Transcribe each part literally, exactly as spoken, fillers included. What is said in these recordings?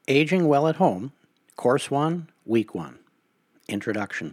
Aging Well at Home, Course one, Week one. Introduction.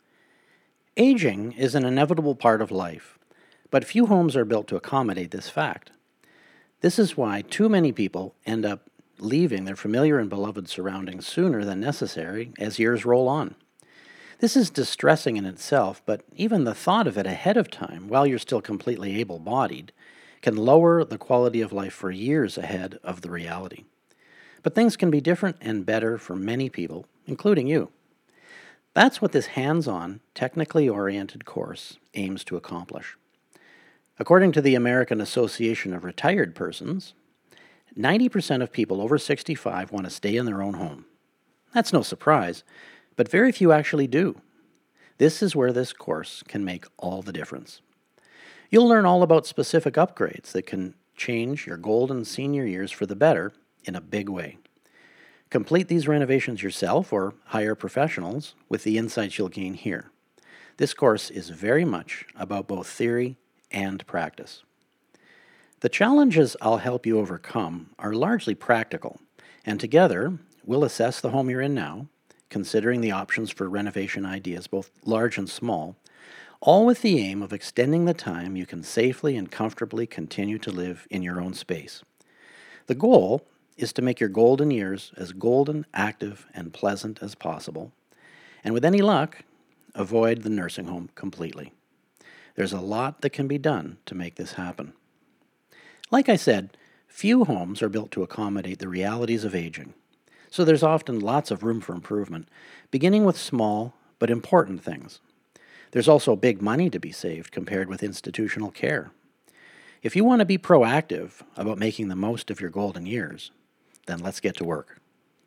Aging is an inevitable part of life, but few homes are built to accommodate this fact. This is why too many people end up leaving their familiar and beloved surroundings sooner than necessary as years roll on. This is distressing in itself, but even the thought of it ahead of time, while you're still completely able-bodied, can lower the quality of life for years ahead of the reality. But things can be different and better for many people, including you. That's what this hands-on, technically oriented course aims to accomplish. According to the American Association of Retired Persons, ninety percent of people over sixty-five want to stay in their own home. That's no surprise, but very few actually do. This is where this course can make all the difference. You'll learn all about specific upgrades that can change your golden senior years for the better in a big way. Complete these renovations yourself or hire professionals with the insights you'll gain here. This course is very much about both theory and practice. The challenges I'll help you overcome are largely practical, and together we'll assess the home you're in now, considering the options for renovation ideas, both large and small, all with the aim of extending the time you can safely and comfortably continue to live in your own space. The goal is to make your golden years as golden, active, and pleasant as possible, and with any luck, avoid the nursing home completely. There's a lot that can be done to make this happen. Like I said, few homes are built to accommodate the realities of aging, so there's often lots of room for improvement, beginning with small but important things. There's also big money to be saved compared with institutional care. If you want to be proactive about making the most of your golden years, then let's get to work.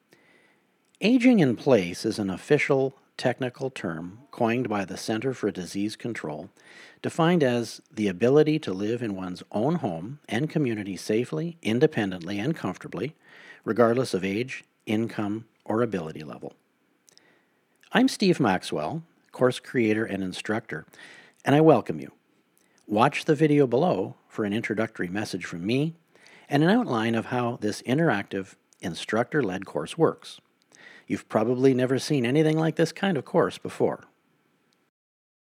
Aging in place is an official technical term coined by the Center for Disease Control, defined as the ability to live in one's own home and community safely, independently, and comfortably, regardless of age, income, or ability level. I'm Steve Maxwell, course creator and instructor, and I welcome you. Watch the video below for an introductory message from me and an outline of how this interactive, instructor-led course works. You've probably never seen anything like this kind of course before.